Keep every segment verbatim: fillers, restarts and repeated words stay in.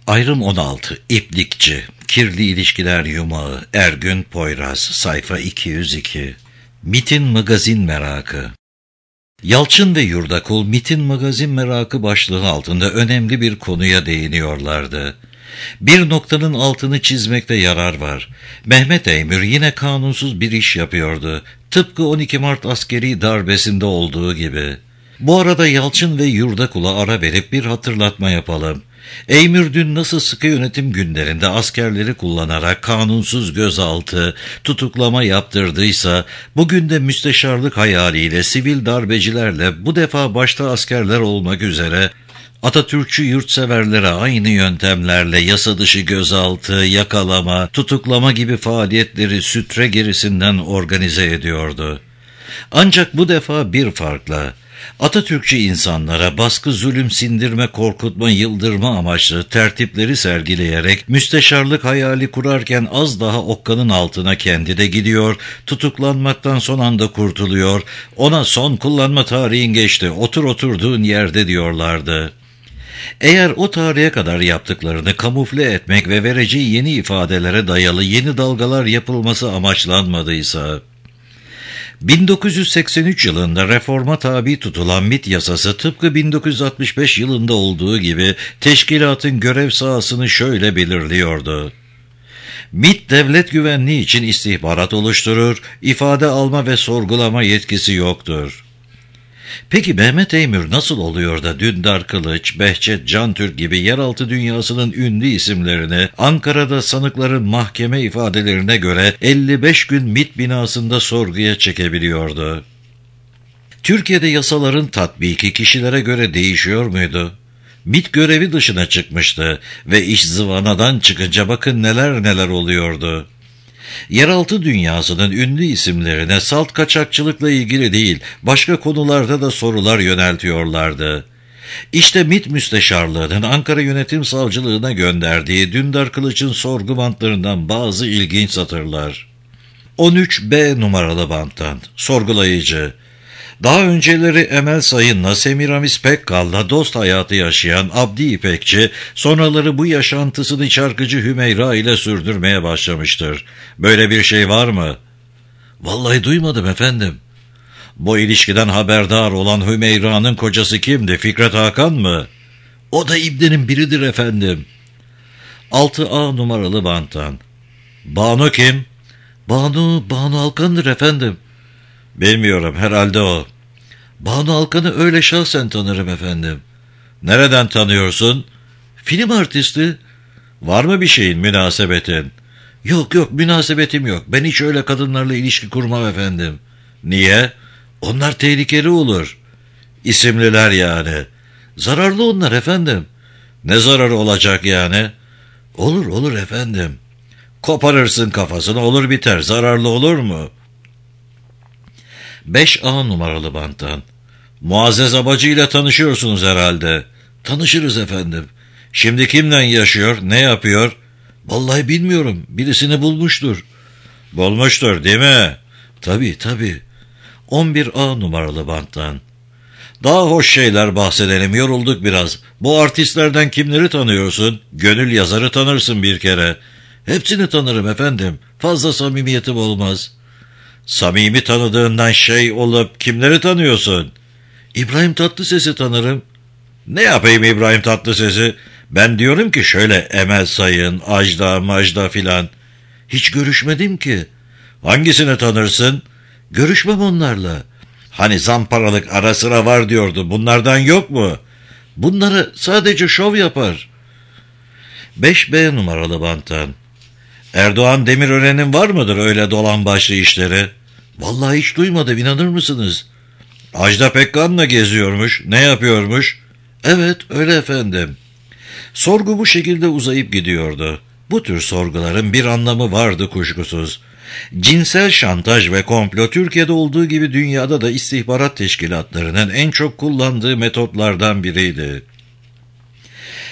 Ayrım on altı. İplikçi. Kirli ilişkiler yumağı. Ergün Poyraz. Sayfa iki yüz iki. MİT'in magazin merakı. Yalçın ve Yurdakul, MİT'in magazin merakı başlığı altında önemli bir konuya değiniyorlardı. Bir noktanın altını çizmekte yarar var. Mehmet Eymür yine kanunsuz bir iş yapıyordu. Tıpkı on iki Mart askeri darbesinde olduğu gibi. Bu arada Yalçın ve Yurdakul'a ara verip bir hatırlatma yapalım. Eymür dün nasıl sıkı yönetim günlerinde askerleri kullanarak kanunsuz gözaltı, tutuklama yaptırdıysa, bugün de müsteşarlık hayaliyle sivil darbecilerle, bu defa başta askerler olmak üzere, Atatürkçü yurtseverlere aynı yöntemlerle yasa dışı gözaltı, yakalama, tutuklama gibi faaliyetleri sütre gerisinden organize ediyordu. Ancak bu defa bir farkla, Atatürkçü insanlara baskı, zulüm, sindirme, korkutma, yıldırma amaçlı tertipleri sergileyerek müsteşarlık hayali kurarken az daha okkanın altına kendi de gidiyor, tutuklanmaktan son anda kurtuluyor, ona son kullanma tarihin geçti, otur oturduğun yerde diyorlardı. Eğer o tarihe kadar yaptıklarını kamufle etmek ve vereceği yeni ifadelere dayalı yeni dalgalar yapılması amaçlanmadıysa, bin dokuz yüz seksen üç yılında reforma tabi tutulan MİT yasası tıpkı bin dokuz yüz altmış beş yılında olduğu gibi teşkilatın görev sahasını şöyle belirliyordu. MİT devlet güvenliği için istihbarat oluşturur, ifade alma ve sorgulama yetkisi yoktur. Peki Mehmet Eymür nasıl oluyor da Dündar Kılıç, Behçet Cantürk gibi yeraltı dünyasının ünlü isimlerini Ankara'da sanıkların mahkeme ifadelerine göre elli beş gün MİT binasında sorguya çekebiliyordu? Türkiye'de yasaların tatbiki kişilere göre değişiyor muydu? MİT görevi dışına çıkmıştı ve iş zıvanadan çıkınca bakın neler neler oluyordu. Yeraltı dünyasının ünlü isimlerine salt kaçakçılıkla ilgili değil, başka konularda da sorular yöneltiyorlardı. İşte MİT Müsteşarlığı'nın Ankara Yönetim Savcılığı'na gönderdiği Dündar Kılıç'ın sorgu bantlarından bazı ilginç satırlar. on üç B numaralı banttan, sorgulayıcı. Daha önceleri Emel Sayın'la Semiramis Pekkal'la dost hayatı yaşayan Abdi İpekçi, sonraları bu yaşantısını Çarkıcı Hümeyra ile sürdürmeye başlamıştır. Böyle bir şey var mı? Vallahi duymadım efendim. Bu ilişkiden haberdar olan Hümeyra'nın kocası kimdi? Fikret Hakan mı? O da İbni'nin biridir efendim. altı A numaralı banttan. Banu kim? Banu, Banu Alkan'dır efendim. Bilmiyorum, herhalde o. Banu Alkan'ı öyle şahsen tanırım efendim. Nereden tanıyorsun? Film artisti. Var mı bir şeyin, münasebetin? Yok yok, münasebetim yok. Ben hiç öyle kadınlarla ilişki kurmam efendim. Niye? Onlar tehlikeli olur. İsimliler yani. Zararlı onlar efendim. Ne zararı olacak yani? Olur olur efendim. Koparırsın kafasını, olur biter. Zararlı olur mu? beş A numaralı banttan. Muazzez Abacı ile tanışıyorsunuz herhalde. Tanışırız efendim. Şimdi kimden yaşıyor, ne yapıyor? Vallahi bilmiyorum, birisini bulmuştur. Bulmuştur değil mi? Tabii tabii. on bir A numaralı banttan. Daha hoş şeyler bahsedelim, yorulduk biraz. Bu artistlerden kimleri tanıyorsun? Gönül yazarı tanırsın bir kere. Hepsini tanırım efendim. Fazla samimiyetim olmaz. Samimi tanıdığından şey olup kimleri tanıyorsun? İbrahim Tatlıses'i tanırım. Ne yapayım İbrahim Tatlıses'i? Ben diyorum ki şöyle Emel Sayın, Ajda, Majda filan. Hiç görüşmedim ki. Hangisini tanırsın? Görüşmem onlarla. Hani zamparalık ara sıra var diyordu. Bunlardan yok mu? Bunları sadece şov yapar. beş B numaralı banttan. Erdoğan Demirören'in var mıdır öyle dolan başlı işleri? Vallahi hiç duymadım, inanır mısınız? Ajda Pekkan'la geziyormuş. Ne yapıyormuş? Evet, öyle efendim. Sorgu bu şekilde uzayıp gidiyordu. Bu tür sorguların bir anlamı vardı kuşkusuz. Cinsel şantaj ve komplo Türkiye'de olduğu gibi dünyada da istihbarat teşkilatlarının en çok kullandığı metotlardan biriydi.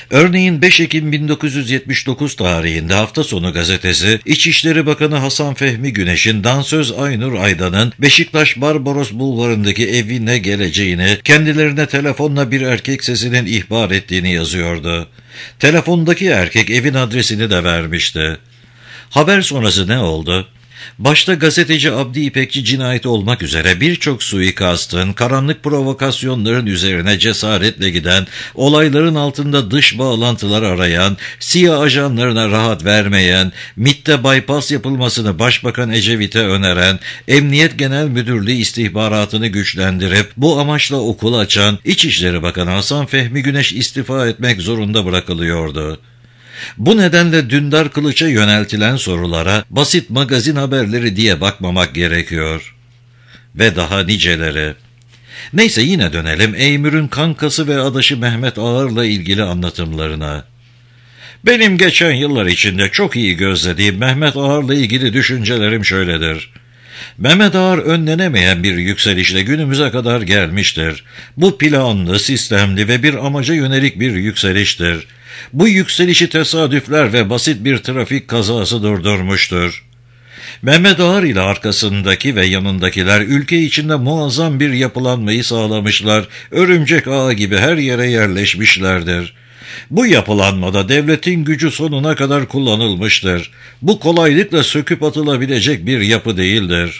Örneğin beş Ekim bin dokuz yüz yetmiş dokuz tarihinde Hafta Sonu gazetesi, İçişleri Bakanı Hasan Fehmi Güneş'in dansöz Aynur Aydan'ın Beşiktaş Barbaros Bulvarı'ndaki evine geleceğini, kendilerine telefonla bir erkek sesinin ihbar ettiğini yazıyordu. Telefondaki erkek evin adresini de vermişti. Haber sonrası ne oldu? Başta gazeteci Abdi İpekçi cinayeti olmak üzere birçok suikastın, karanlık provokasyonların üzerine cesaretle giden, olayların altında dış bağlantılar arayan, siyah ajanlarına rahat vermeyen, MİT'te bypass yapılmasını Başbakan Ecevit'e öneren, Emniyet Genel Müdürlüğü istihbaratını güçlendirip bu amaçla okul açan İçişleri Bakanı Hasan Fehmi Güneş istifa etmek zorunda bırakılıyordu. Bu nedenle Dündar Kılıç'a yöneltilen sorulara basit magazin haberleri diye bakmamak gerekiyor. Ve daha niceleri. Neyse yine dönelim Eymür'ün kankası ve adaşı Mehmet Ağar'la ilgili anlatımlarına. Benim geçen yıllar içinde çok iyi gözlediğim Mehmet Ağar'la ilgili düşüncelerim şöyledir. Mehmet Ağar önlenemeyen bir yükselişle günümüze kadar gelmiştir. Bu planlı, sistemli ve bir amaca yönelik bir yükseliştir. Bu yükselişi tesadüfler ve basit bir trafik kazası durdurmuştur. Mehmet Ağar ile arkasındaki ve yanındakiler ülke içinde muazzam bir yapılanmayı sağlamışlar, örümcek ağı gibi her yere yerleşmişlerdir. Bu yapılanmada devletin gücü sonuna kadar kullanılmıştır. Bu kolaylıkla söküp atılabilecek bir yapı değildir.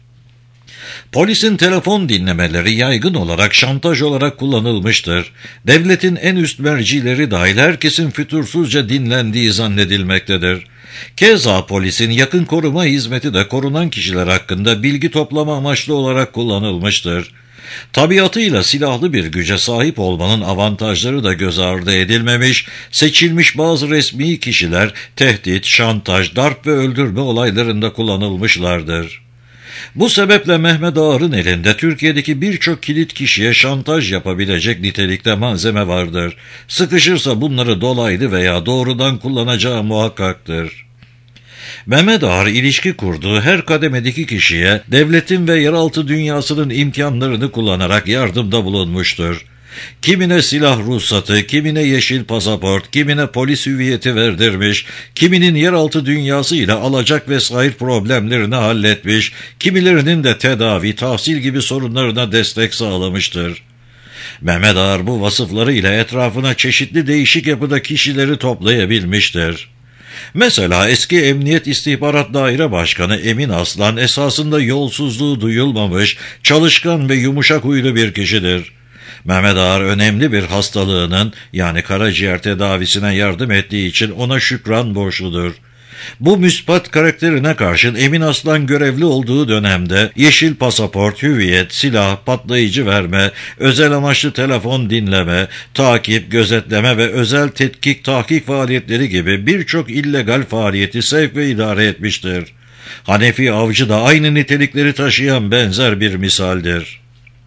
Polisin telefon dinlemeleri yaygın olarak şantaj olarak kullanılmıştır. Devletin en üst mercileri dahil herkesin fütursuzca dinlendiği zannedilmektedir. Keza polisin yakın koruma hizmeti de korunan kişiler hakkında bilgi toplama amaçlı olarak kullanılmıştır. Tabiatıyla silahlı bir güce sahip olmanın avantajları da göz ardı edilmemiş, seçilmiş bazı resmi kişiler tehdit, şantaj, darp ve öldürme olaylarında kullanılmışlardır. Bu sebeple Mehmet Ağar'ın elinde Türkiye'deki birçok kilit kişiye şantaj yapabilecek nitelikte malzeme vardır. Sıkışırsa bunları dolaylı veya doğrudan kullanacağı muhakkaktır. Mehmet Ağar ilişki kurduğu her kademedeki kişiye devletin ve yeraltı dünyasının imkanlarını kullanarak yardımda bulunmuştur. Kimine silah ruhsatı, kimine yeşil pasaport, kimine polis hüviyeti verdirmiş, kiminin yeraltı dünyasıyla alacak vesaire problemlerini halletmiş, kimilerinin de tedavi, tahsil gibi sorunlarına destek sağlamıştır. Mehmet Ağar bu vasıflarıyla etrafına çeşitli değişik yapıda kişileri toplayabilmiştir. Mesela eski Emniyet İstihbarat Daire Başkanı Emin Aslan esasında yolsuzluğu duyulmamış, çalışkan ve yumuşak huylu bir kişidir. Mehmet Ağar önemli bir hastalığının yani karaciğer tedavisine yardım ettiği için ona şükran borçludur. Bu müsbet karakterine karşın Emin Aslan görevli olduğu dönemde yeşil pasaport, hüviyet, silah, patlayıcı verme, özel amaçlı telefon dinleme, takip, gözetleme ve özel tetkik, tahkik faaliyetleri gibi birçok illegal faaliyeti sevk ve idare etmiştir. Hanefi Avcı da aynı nitelikleri taşıyan benzer bir misaldir.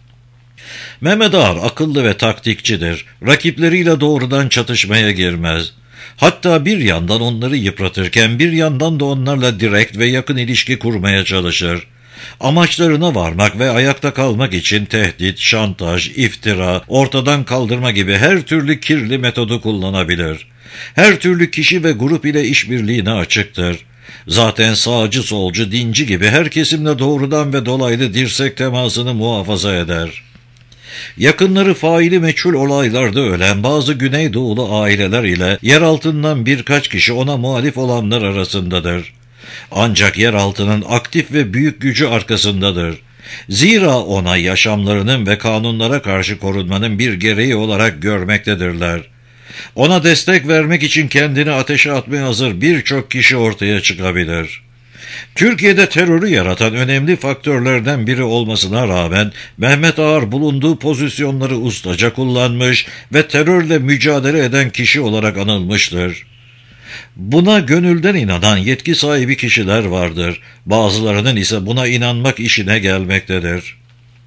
Mehmet Ağar akıllı ve taktikçidir. Rakipleriyle doğrudan çatışmaya girmez. Hatta bir yandan onları yıpratırken bir yandan da onlarla direkt ve yakın ilişki kurmaya çalışır. Amaçlarına varmak ve ayakta kalmak için tehdit, şantaj, iftira, ortadan kaldırma gibi her türlü kirli metodu kullanabilir. Her türlü kişi ve grup ile işbirliğine açıktır. Zaten sağcı, solcu, dinci gibi her kesimle doğrudan ve dolaylı dirsek temasını muhafaza eder. Yakınları faili meçhul olaylarda ölen bazı Güneydoğulu aileler ile yer altından birkaç kişi ona muhalif olanlar arasındadır. Ancak yer altının aktif ve büyük gücü arkasındadır. Zira ona yaşamlarının ve kanunlara karşı korunmanın bir gereği olarak görmektedirler. Ona destek vermek için kendini ateşe atmaya hazır birçok kişi ortaya çıkabilir. Türkiye'de terörü yaratan önemli faktörlerden biri olmasına rağmen Mehmet Ağar bulunduğu pozisyonları ustaca kullanmış ve terörle mücadele eden kişi olarak anılmıştır. Buna gönülden inanan yetki sahibi kişiler vardır. Bazılarının ise buna inanmak işine gelmektedir.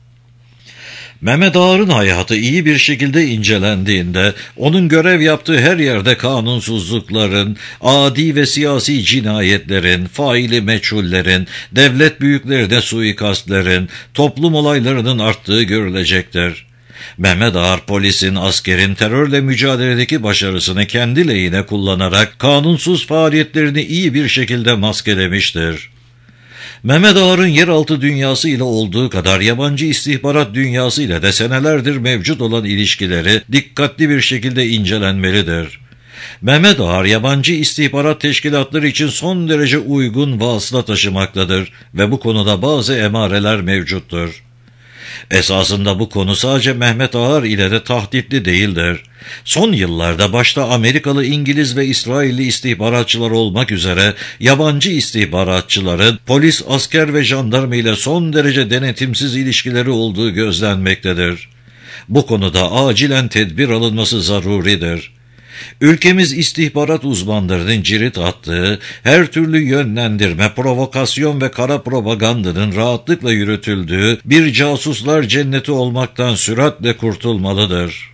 Mehmet Ağar'ın hayatı iyi bir şekilde incelendiğinde, onun görev yaptığı her yerde kanunsuzlukların, adi ve siyasi cinayetlerin, faili meçhullerin, devlet büyüklerine suikastlerin, toplum olaylarının arttığı görülecektir. Mehmet Ağar polisin, askerin terörle mücadeledeki başarısını kendi lehine kullanarak kanunsuz faaliyetlerini iyi bir şekilde maskelemiştir. Mehmet Ağar'ın yeraltı dünyası ile olduğu kadar yabancı istihbarat dünyası ile de senelerdir mevcut olan ilişkileri dikkatli bir şekilde incelenmelidir. Mehmet Ağar yabancı istihbarat teşkilatları için son derece uygun vasıta taşımaktadır ve bu konuda bazı emareler mevcuttur. Esasında bu konu sadece Mehmet Ağar ile de tahditli değildir. Son yıllarda başta Amerikalı, İngiliz ve İsrailli istihbaratçılar olmak üzere yabancı istihbaratçıların polis, asker ve jandarma ile son derece denetimsiz ilişkileri olduğu gözlenmektedir. Bu konuda acilen tedbir alınması zaruridir. Ülkemiz istihbarat uzmanlarının cirit attığı, her türlü yönlendirme, provokasyon ve kara propagandanın rahatlıkla yürütüldüğü bir casuslar cenneti olmaktan süratle kurtulmalıdır.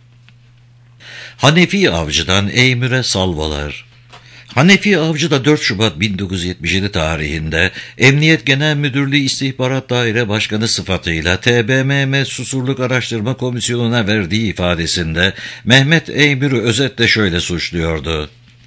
Hanefi Avcı'dan Eymür'e salvalar. Hanefi Avcı da dört Şubat bin dokuz yüz yetmiş yedi tarihinde Emniyet Genel Müdürlüğü İstihbarat Daire Başkanı sıfatıyla T B M M Susurluk Araştırma Komisyonu'na verdiği ifadesinde Mehmet Eymür'ü özetle şöyle suçluyordu.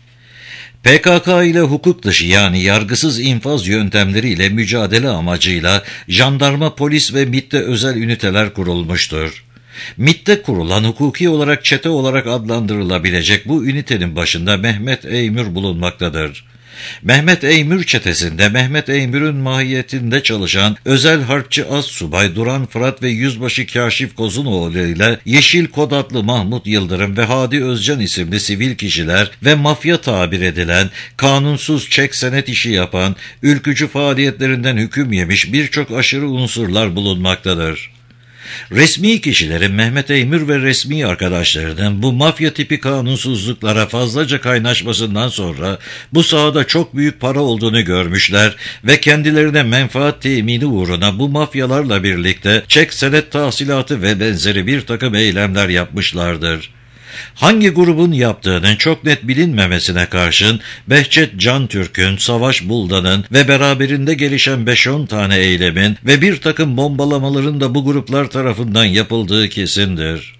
P K K ile hukuk dışı yani yargısız infaz yöntemleriyle mücadele amacıyla jandarma, polis ve MİT'te özel üniteler kurulmuştur. MİT'te kurulan hukuki olarak çete olarak adlandırılabilecek bu ünitenin başında Mehmet Eymür bulunmaktadır. Mehmet Eymür çetesinde Mehmet Eymür'ün mahiyetinde çalışan özel harpçı Assubay Duran Fırat ve Yüzbaşı Kaşif Kozunoğlu ile Yeşil Kod adlı Mahmut Yıldırım ve Hadi Özcan isimli sivil kişiler ve mafya tabir edilen, kanunsuz çek senet işi yapan, ülkücü faaliyetlerinden hüküm yemiş birçok aşırı unsurlar bulunmaktadır. Resmi kişilerin Mehmet Eymür ve resmi arkadaşlarının bu mafya tipi kanunsuzluklara fazlaca kaynaşmasından sonra bu sahada çok büyük para olduğunu görmüşler ve kendilerine menfaat temini uğruna bu mafyalarla birlikte çek senet tahsilatı ve benzeri bir takım eylemler yapmışlardır. Hangi grubun yaptığının çok net bilinmemesine karşın Behçet Cantürk'ün, Savaş Buldan'ın ve beraberinde gelişen beş on tane eylemin ve bir takım bombalamaların da bu gruplar tarafından yapıldığı kesindir.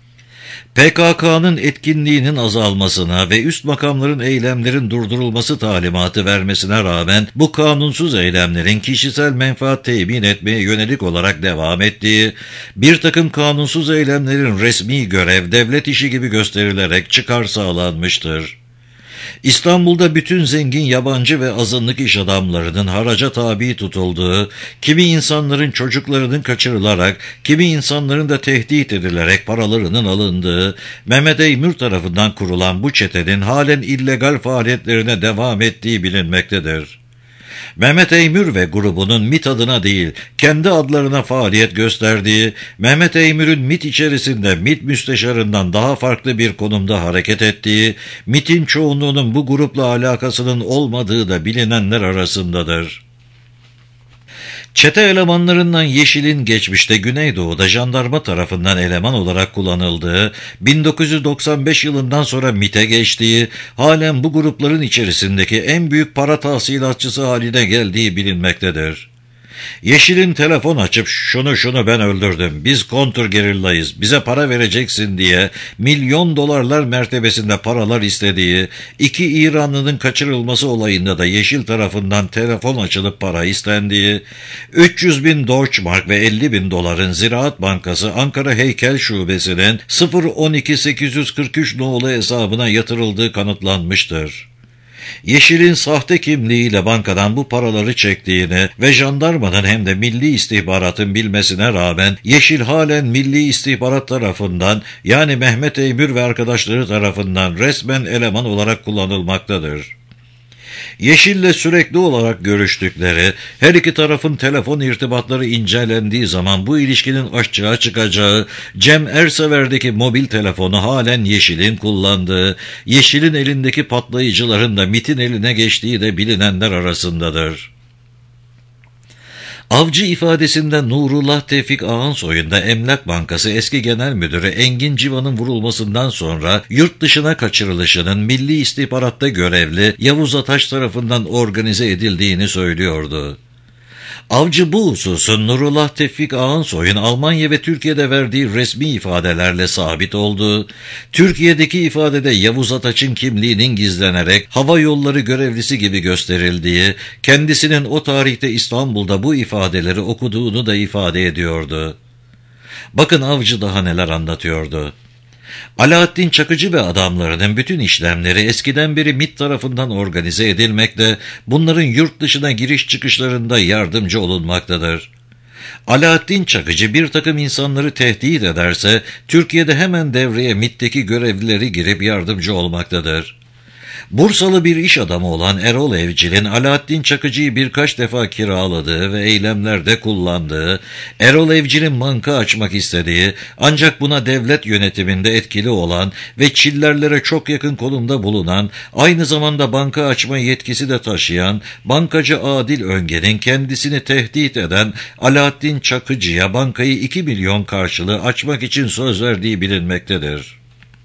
P K K'nın etkinliğinin azalmasına ve üst makamların eylemlerin durdurulması talimatı vermesine rağmen bu kanunsuz eylemlerin kişisel menfaat temin etmeye yönelik olarak devam ettiği, bir takım kanunsuz eylemlerin resmi görev, devlet işi gibi gösterilerek çıkar sağlanmıştır. İstanbul'da bütün zengin yabancı ve azınlık iş adamlarının haraca tabi tutulduğu, kimi insanların çocuklarının kaçırılarak, kimi insanların da tehdit edilerek paralarının alındığı, Mehmet Eymür tarafından kurulan bu çetenin halen illegal faaliyetlerine devam ettiği bilinmektedir. Mehmet Eymür ve grubunun MİT adına değil, kendi adlarına faaliyet gösterdiği, Mehmet Eymür'ün MİT içerisinde MİT müsteşarından daha farklı bir konumda hareket ettiği, MİT'in çoğunluğunun bu grupla alakasının olmadığı da bilinenler arasındadır. Çete elemanlarından Yeşil'in geçmişte Güneydoğu'da jandarma tarafından eleman olarak kullanıldığı, bin dokuz yüz doksan beş yılından sonra MİT'e geçtiği, halen bu grupların içerisindeki en büyük para tahsilatçısı haline geldiği bilinmektedir. Yeşil'in telefon açıp şunu şunu ben öldürdüm, biz kontrgerillayız, bize para vereceksin diye milyon dolarlar mertebesinde paralar istediği, iki İranlının kaçırılması olayında da Yeşil tarafından telefon açılıp para istendiği, üç yüz bin Deutschmark ve elli bin doların Ziraat Bankası Ankara Heykel Şubesi'nin sıfır on iki sekiz yüz kırk üç nolu hesabına yatırıldığı kanıtlanmıştır. Yeşil'in sahte kimliğiyle bankadan bu paraları çektiğini ve jandarmanın hem de Milli İstihbarat'ın bilmesine rağmen Yeşil halen Milli İstihbarat tarafından, yani Mehmet Eymür ve arkadaşları tarafından resmen eleman olarak kullanılmaktadır. Yeşil'le sürekli olarak görüştükleri, her iki tarafın telefon irtibatları incelendiği zaman bu ilişkinin açığa çıkacağı, Cem Ersever'deki mobil telefonu halen Yeşil'in kullandığı, Yeşil'in elindeki patlayıcıların da MİT'in eline geçtiği de bilinenler arasındadır. Avcı ifadesinde Nurullah Tevfik Ağansoy'un da Emlak Bankası eski genel müdürü Engin Civan'ın vurulmasından sonra yurt dışına kaçırılışının Milli İstihbarat'ta görevli Yavuz Ataş tarafından organize edildiğini söylüyordu. Avcı bu hususun Nurullah Tevfik Ağansoy'un Almanya ve Türkiye'de verdiği resmi ifadelerle sabit oldu. Türkiye'deki ifadede Yavuz Ataç'ın kimliğinin gizlenerek hava yolları görevlisi gibi gösterildiği, kendisinin o tarihte İstanbul'da bu ifadeleri okuduğunu da ifade ediyordu. Bakın Avcı daha neler anlatıyordu. Alaaddin Çakıcı ve adamlarının bütün işlemleri eskiden beri MİT tarafından organize edilmekte, bunların yurt dışına giriş çıkışlarında yardımcı olunmaktadır. Alaaddin Çakıcı bir takım insanları tehdit ederse, Türkiye'de hemen devreye MİT'teki görevlileri girip yardımcı olmaktadır. Bursalı bir iş adamı olan Erol Evcil'in Alaaddin Çakıcı'yı birkaç defa kiraladığı ve eylemlerde kullandığı, Erol Evcil'in banka açmak istediği, ancak buna devlet yönetiminde etkili olan ve Çillerlere çok yakın konumda bulunan, aynı zamanda banka açma yetkisi de taşıyan bankacı Adil Öngen'in kendisini tehdit eden Alaaddin Çakıcı'ya bankayı iki milyon karşılığı açmak için söz verdiği bilinmektedir.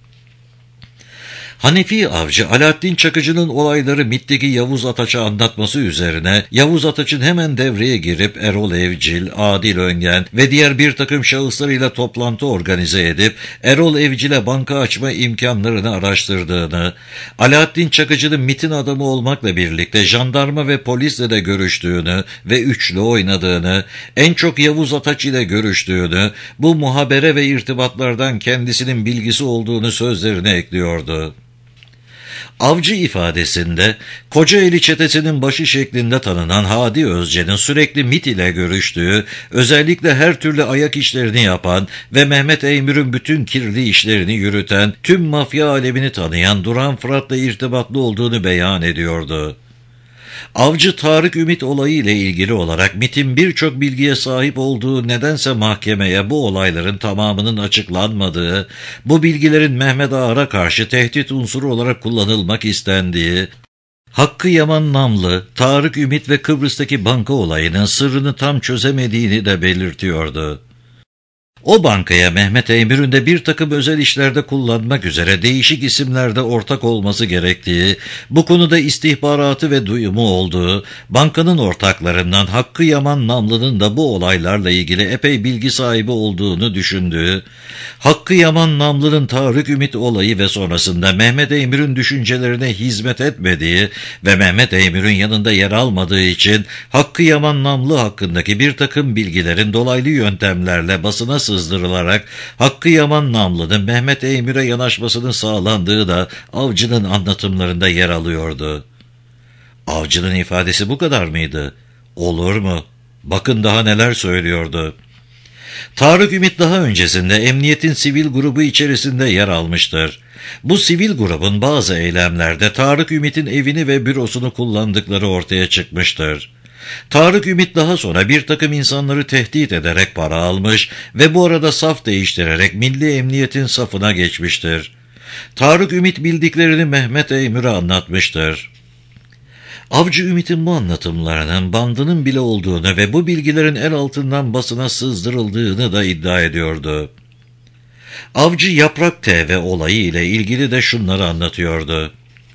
Hanefi Avcı, Alaaddin Çakıcı'nın olayları MİT'teki Yavuz Ataç'a anlatması üzerine, Yavuz Ataç'ın hemen devreye girip Erol Evcil, Adil Öngen ve diğer bir takım şahıslarıyla toplantı organize edip, Erol Evcil'e banka açma imkanlarını araştırdığını, Alaaddin Çakıcı'nın MİT'in adamı olmakla birlikte jandarma ve polisle de görüştüğünü ve üçlü oynadığını, en çok Yavuz Ataç ile görüştüğünü, bu muhabere ve irtibatlardan kendisinin bilgisi olduğunu sözlerine ekliyordu. Avcı ifadesinde Kocaeli çetesinin başı şeklinde tanınan Hadi Özce'nin sürekli MİT ile görüştüğü, özellikle her türlü ayak işlerini yapan ve Mehmet Eymür'ün bütün kirli işlerini yürüten, tüm mafya alemini tanıyan Duran Fırat'la irtibatlı olduğunu beyan ediyordu. Avcı Tarık Ümit olayı ile ilgili olarak MİT'in birçok bilgiye sahip olduğu, nedense mahkemeye bu olayların tamamının açıklanmadığı, bu bilgilerin Mehmet Ağar'a karşı tehdit unsuru olarak kullanılmak istendiği, Hakkı Yaman Namlı, Tarık Ümit ve Kıbrıs'taki banka olayının sırrını tam çözemediğini de belirtiyordu. O bankaya Mehmet Eymür'ün de bir takım özel işlerde kullanmak üzere değişik isimlerde ortak olması gerektiği, bu konuda istihbaratı ve duyumu olduğu, bankanın ortaklarından Hakkı Yaman Namlı'nın da bu olaylarla ilgili epey bilgi sahibi olduğunu düşündüğü, Hakkı Yaman Namlı'nın Tarık Ümit olayı ve sonrasında Mehmet Eymür'ün düşüncelerine hizmet etmediği ve Mehmet Eymür'ün yanında yer almadığı için Hakkı Yaman Namlı hakkındaki bir takım bilgilerin dolaylı yöntemlerle basına sızdırılarak Hakkı Yaman Namlı'nın Mehmet Eymür'e yanaşmasının sağlandığı da Avcı'nın anlatımlarında yer alıyordu. Avcı'nın ifadesi bu kadar mıydı? Olur mu? Bakın daha neler söylüyordu. Tarık Ümit daha öncesinde emniyetin sivil grubu içerisinde yer almıştır. Bu sivil grubun bazı eylemlerde Tarık Ümit'in evini ve bürosunu kullandıkları ortaya çıkmıştır. Tarık Ümit daha sonra bir takım insanları tehdit ederek para almış ve bu arada saf değiştirerek Milli Emniyet'in safına geçmiştir. Tarık Ümit bildiklerini Mehmet Eymür'e anlatmıştır. Avcı Ümit'in bu anlatımlarının bandının bile olduğunu ve bu bilgilerin el altından basına sızdırıldığını da iddia ediyordu. Avcı Yaprak T V olayı ile ilgili de şunları anlatıyordu.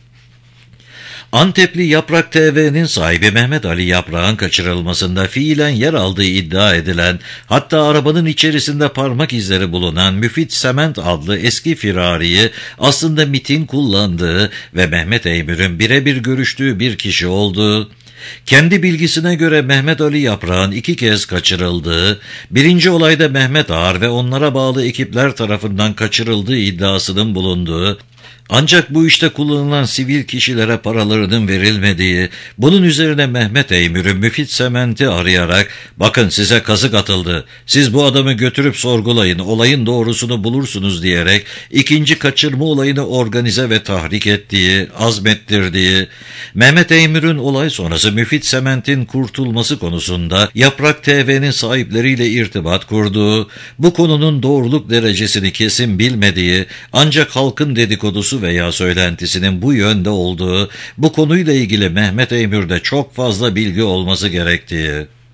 Antepli Yaprak T V'nin sahibi Mehmet Ali Yaprak'ın kaçırılmasında fiilen yer aldığı iddia edilen, hatta arabanın içerisinde parmak izleri bulunan Müfit Sement adlı eski firariyi aslında MİT'in kullandığı ve Mehmet Eymür'ün birebir görüştüğü bir kişi olduğu, kendi bilgisine göre Mehmet Ali Yaprak'ın iki kez kaçırıldığı, birinci olayda Mehmet Ağar ve onlara bağlı ekipler tarafından kaçırıldığı iddiasının bulunduğu, ancak bu işte kullanılan sivil kişilere paralarının verilmediği, bunun üzerine Mehmet Eymür'ün Müfit Sement'i arayarak, bakın size kazık atıldı, siz bu adamı götürüp sorgulayın, olayın doğrusunu bulursunuz diyerek ikinci kaçırma olayını organize ve tahrik ettiği, azmettirdiği, Mehmet Eymür'ün olay sonrası Müfit Sement'in kurtulması konusunda Yaprak T V'nin sahipleriyle irtibat kurduğu, bu konunun doğruluk derecesini kesin bilmediği, ancak halkın dedikodusu veya söylentisinin bu yönde olduğu, bu konuyla ilgili Mehmet Eymür'de çok fazla bilgi olması gerektiği.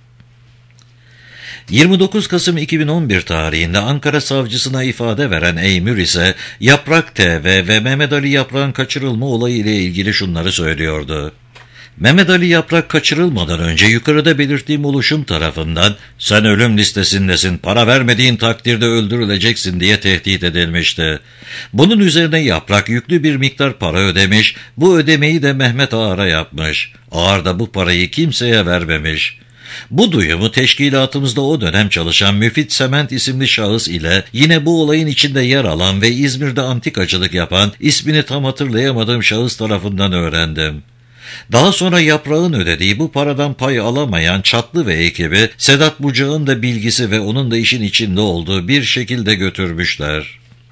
yirmi dokuz Kasım iki bin on bir tarihinde Ankara savcısına ifade veren Eymür ise Yaprak T V ve Mehmet Ali Yaprak'ın kaçırılma olayı ile ilgili şunları söylüyordu. Mehmet Ali Yaprak kaçırılmadan önce yukarıda belirttiğim oluşum tarafından "Sen ölüm listesindesin, para vermediğin takdirde öldürüleceksin" diye tehdit edilmişti. Bunun üzerine Yaprak yüklü bir miktar para ödemiş, bu ödemeyi de Mehmet Ağar'a yapmış. Ağar da bu parayı kimseye vermemiş. Bu duyumu teşkilatımızda o dönem çalışan Müfit Sement isimli şahıs ile yine bu olayın içinde yer alan ve İzmir'de antikacılık yapan, ismini tam hatırlayamadığım şahıs tarafından öğrendim. Daha sonra Yaprak'ın ödediği bu paradan pay alamayan Çatlı ve ekibi Sedat Bucak'ın da bilgisi ve onun da işin içinde olduğu bir şekilde götürmüşler.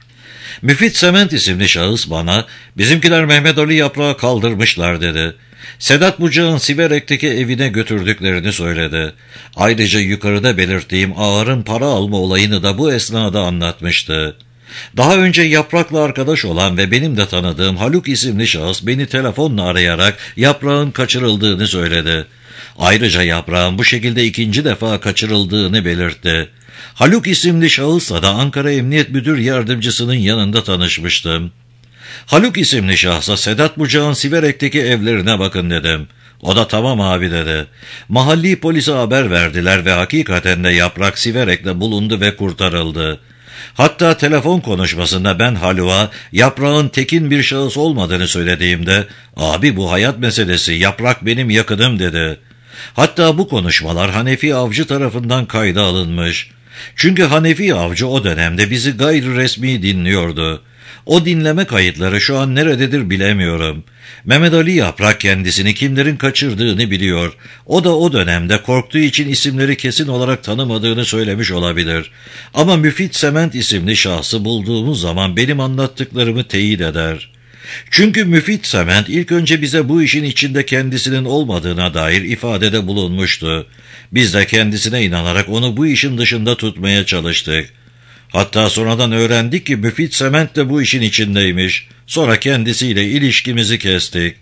Müfit Sement isimli şahıs bana "Bizimkiler Mehmet Ali Yaprak'ı kaldırmışlar" dedi. Sedat Bucak'ın Siverek'teki evine götürdüklerini söyledi. Ayrıca yukarıda belirttiğim Ağar'ın para alma olayını da bu esnada anlatmıştı. Daha önce Yaprak'la arkadaş olan ve benim de tanıdığım Haluk isimli şahıs beni telefonla arayarak Yaprak'ın kaçırıldığını söyledi. Ayrıca Yaprak'ın bu şekilde ikinci defa kaçırıldığını belirtti. Haluk isimli şahısla da Ankara Emniyet Müdür Yardımcısının yanında tanışmıştım. Haluk isimli şahsa Sedat Bucak'ın Siverek'teki evlerine bakın dedim. O da "Tamam abi" dedi. Mahalli polise haber verdiler ve hakikaten de Yaprak Siverek'te bulundu ve kurtarıldı. Hatta telefon konuşmasında ben Haluk'a Yaprak'ın tekin bir şahıs olmadığını söylediğimde "Abi bu hayat meselesi, Yaprak benim yakınım" dedi. Hatta bu konuşmalar Hanefi Avcı tarafından kayda alınmış. Çünkü Hanefi Avcı o dönemde bizi gayri resmi dinliyordu. O dinleme kayıtları şu an nerededir bilemiyorum. Mehmet Ali Yaprak kendisini kimlerin kaçırdığını biliyor. O da o dönemde korktuğu için isimleri kesin olarak tanımadığını söylemiş olabilir. Ama Müfit Sement isimli şahsı bulduğumuz zaman benim anlattıklarımı teyit eder. Çünkü Müfit Sement ilk önce bize bu işin içinde kendisinin olmadığına dair ifadede bulunmuştu. Biz de kendisine inanarak onu bu işin dışında tutmaya çalıştık. Hatta sonradan öğrendik ki Müfit Sement de bu işin içindeymiş. Sonra kendisiyle ilişkimizi kestik.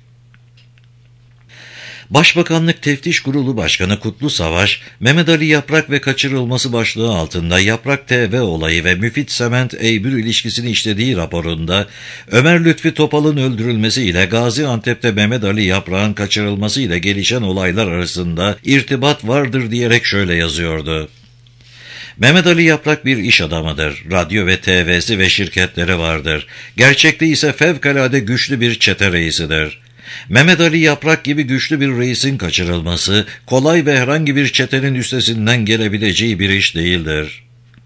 Başbakanlık Teftiş Kurulu Başkanı Kutlu Savaş, Mehmet Ali Yaprak ve kaçırılması başlığı altında Yaprak T V olayı ve Müfit Sement Eybür ilişkisini işlediği raporunda Ömer Lütfi Topal'ın öldürülmesi ile Gaziantep'te Mehmet Ali Yaprak'ın kaçırılması ile gelişen olaylar arasında irtibat vardır diyerek şöyle yazıyordu. Mehmet Ali Yaprak bir iş adamıdır. Radyo ve T V'si ve şirketleri vardır. Gerçekte ise fevkalade güçlü bir çete reisidir. Mehmet Ali Yaprak gibi güçlü bir reisin kaçırılması, kolay ve herhangi bir çetenin üstesinden gelebileceği bir iş değildir.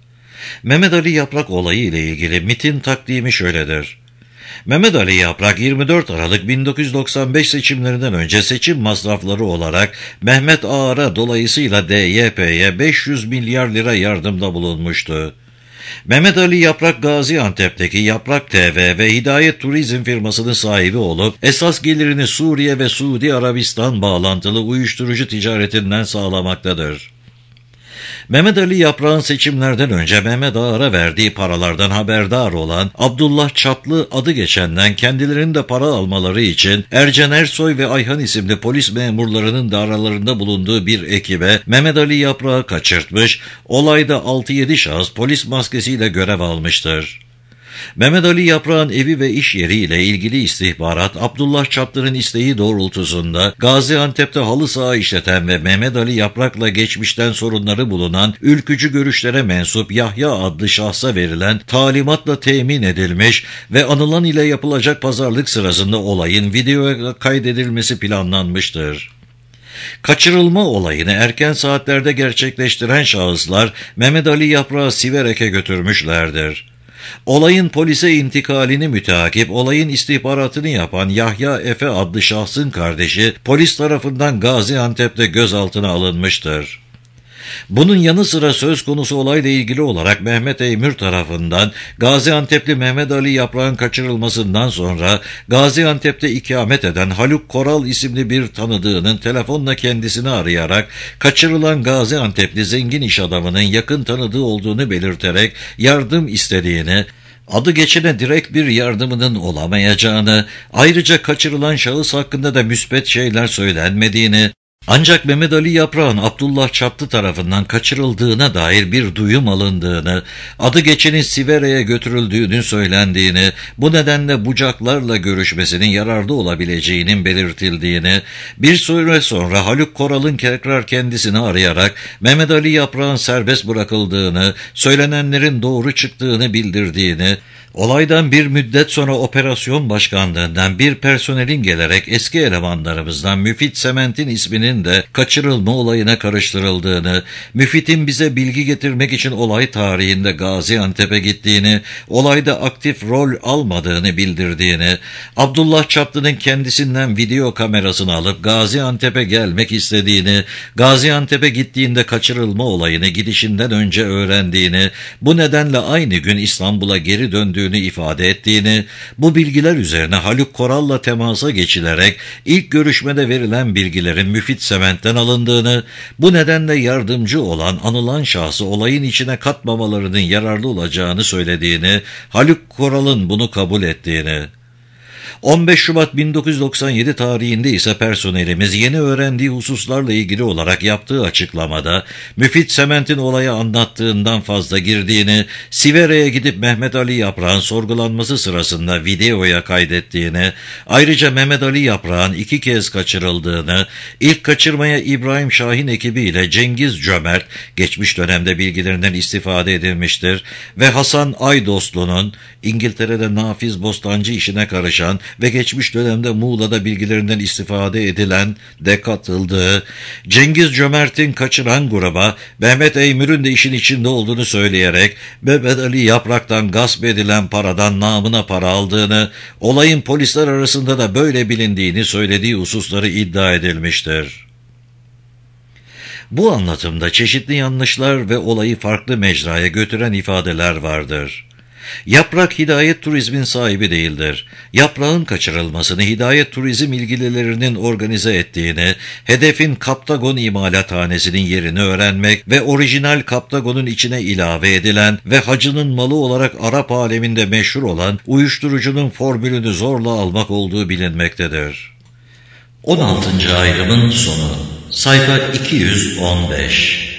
Mehmet Ali Yaprak olayı ile ilgili MİT'in takdimi şöyledir. Mehmet Ali Yaprak yirmi dört Aralık bin dokuz yüz doksan beş seçimlerinden önce seçim masrafları olarak Mehmet Ağar'a dolayısıyla D Y P'ye beş yüz milyar lira yardımda bulunmuştu. Mehmet Ali Yaprak Gaziantep'teki Yaprak T V ve Hidayet Turizm firmasının sahibi olup esas gelirini Suriye ve Suudi Arabistan bağlantılı uyuşturucu ticaretinden sağlamaktadır. Mehmet Ali Yaprak'ın seçimlerden önce Mehmet Ağar'a verdiği paralardan haberdar olan Abdullah Çatlı adı geçenden kendilerinin de para almaları için Ercan Ersoy ve Ayhan isimli polis memurlarının da aralarında bulunduğu bir ekibe Mehmet Ali Yaprak'ı kaçırtmış, olayda altı yedi şahıs polis maskesiyle görev almıştır. Mehmet Ali Yaprak'ın evi ve iş yeriyle ilgili istihbarat Abdullah Çatlı'nın isteği doğrultusunda Gaziantep'te halı saha işleten ve Mehmet Ali Yaprak'la geçmişten sorunları bulunan ülkücü görüşlere mensup Yahya adlı şahsa verilen talimatla temin edilmiş ve anılan ile yapılacak pazarlık sırasında olayın videoya kaydedilmesi planlanmıştır. Kaçırılma olayını erken saatlerde gerçekleştiren şahıslar Mehmet Ali Yaprak'ı Siverek'e götürmüşlerdir. Olayın polise intikalini müteakip olayın istihbaratını yapan Yahya Efe adlı şahsın kardeşi polis tarafından Gaziantep'te gözaltına alınmıştır. Bunun yanı sıra söz konusu olayla ilgili olarak Mehmet Eymür tarafından Gaziantep'li Mehmet Ali Yaprak'ın kaçırılmasından sonra Gaziantep'te ikamet eden Haluk Koral isimli bir tanıdığının telefonla kendisini arayarak kaçırılan Gaziantep'li zengin iş adamının yakın tanıdığı olduğunu belirterek yardım istediğini, adı geçene direkt bir yardımının olamayacağını, ayrıca kaçırılan şahıs hakkında da müspet şeyler söylenmediğini, Ancak Mehmet Ali Yaprak'ın Abdullah Çatlı tarafından kaçırıldığına dair bir duyum alındığını, adı geçenin Siverya'ya götürüldüğünün söylendiğini, bu nedenle bucaklarla görüşmesinin yararlı olabileceğinin belirtildiğini, bir süre sonra Haluk Koral'ın tekrar kendisini arayarak Mehmet Ali Yaprak'ın serbest bırakıldığını, söylenenlerin doğru çıktığını bildirdiğini, olaydan bir müddet sonra operasyon başkanlığından bir personelin gelerek eski elemanlarımızdan Müfit Sement'in isminin de kaçırılma olayına karıştırıldığını, Müfit'in bize bilgi getirmek için olay tarihinde Gaziantep'e gittiğini, olayda aktif rol almadığını bildirdiğini, Abdullah Çatlı'nın kendisinden video kamerasını alıp Gaziantep'e gelmek istediğini, Gaziantep'e gittiğinde kaçırılma olayını gidişinden önce öğrendiğini, bu nedenle aynı gün İstanbul'a geri döndüğünü ifade ettiğini, bu bilgiler üzerine Haluk Koral'la temasa geçilerek ilk görüşmede verilen bilgilerin Müfit Sement'ten alındığını, bu nedenle yardımcı olan anılan şahsı olayın içine katmamalarının yararlı olacağını söylediğini, Haluk Koral'ın bunu kabul ettiğini. on beş Şubat bin dokuz yüz doksan yedi tarihinde ise personelimiz yeni öğrendiği hususlarla ilgili olarak yaptığı açıklamada Müfit Sement'in olaya anlattığından fazla girdiğini, Siverya'ya gidip Mehmet Ali Yaprak'ın sorgulanması sırasında videoya kaydettiğini, ayrıca Mehmet Ali Yaprak'ın iki kez kaçırıldığını, ilk kaçırmaya İbrahim Şahin ekibiyle Cengiz Cömert, geçmiş dönemde bilgilerinden istifade edilmiştir, ve Hasan Aydoslu'nun İngiltere'de Nafiz Bostancı işine karışan ve geçmiş dönemde Muğla'da bilgilerinden istifade edilen de katıldığı, Cengiz Cömert'in kaçıran gruba Mehmet Eymür'ün de işin içinde olduğunu söyleyerek Mehmet Ali Yaprak'tan gasp edilen paradan namına para aldığını, olayın polisler arasında da böyle bilindiğini söylediği hususları iddia edilmiştir. Bu anlatımda çeşitli yanlışlar ve olayı farklı mecraya götüren ifadeler vardır. Yaprak Hidayet Turizm'in sahibi değildir. Yaprak'ın kaçırılmasını Hidayet Turizm ilgililerinin organize ettiğini, hedefin Kaptagon imalathanesinin yerini öğrenmek ve orijinal Kaptagon'un içine ilave edilen ve hacının malı olarak Arap aleminde meşhur olan uyuşturucunun formülünü zorla almak olduğu bilinmektedir. on altıncı ayrımın sonu. Sayfa iki yüz on beş.